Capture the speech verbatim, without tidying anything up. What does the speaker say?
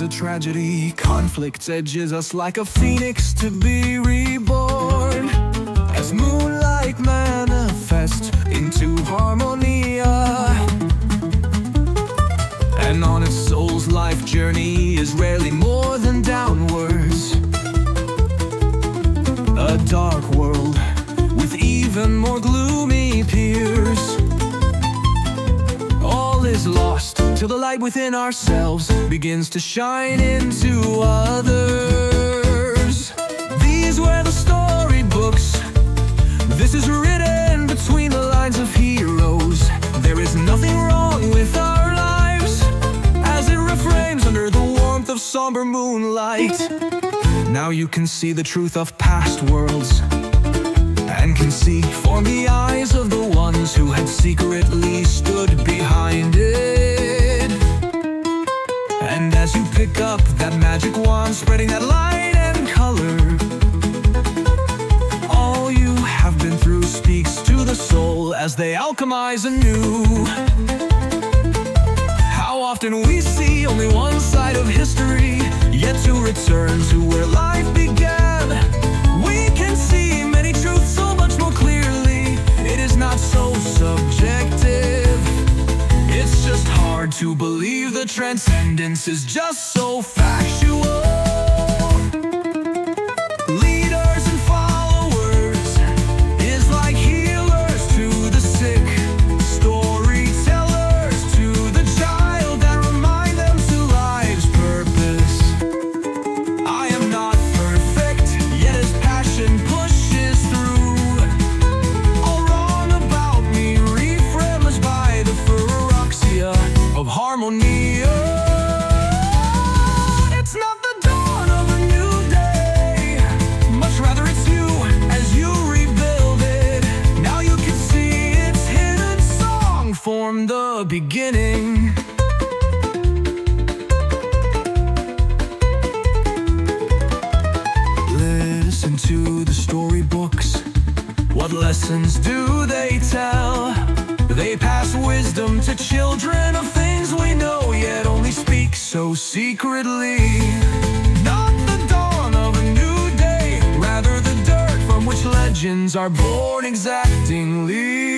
a tragedy. Conflict edges us like a phoenix to be reborn, as moonlight manifests into harmonia. And on its soul's life journey is rarely more than downwards. A dark world with even more gloomy peers. All is lost till the light within ourselves begins to shine into others. These were the storybooks. This is written between the lines of heroes. There is nothing wrong with our lives as it reframes under the warmth of somber moonlight. Now you can see the truth of past worlds, and can see from the eyes of the ones who had secretly stood behind it. And as you pick up that magic wand, spreading that light and color, all you have been through speaks to the soul as they alchemize anew. How often we see only one side of history, yet to return to where life began, we can see many truths so much more clearly. It is not so subjective, it's just hard to believe the transcendence is just so factual. Leaders and followers is like healers to the sick, storytellers to the child that remind them to life's purpose. I am not perfect, yet as passion pushes through, all wrong about me reframed by the ferroxia of harmonia. It's not the dawn of a new day, much rather it's you as you rebuild it. Now you can see its hidden song from the beginning. Listen to the storybooks. What lessons do they tell? They pass wisdom to children of things we know, yet only speak so secretly. Not the dawn of a new day, rather the dirt from which legends are born exactingly.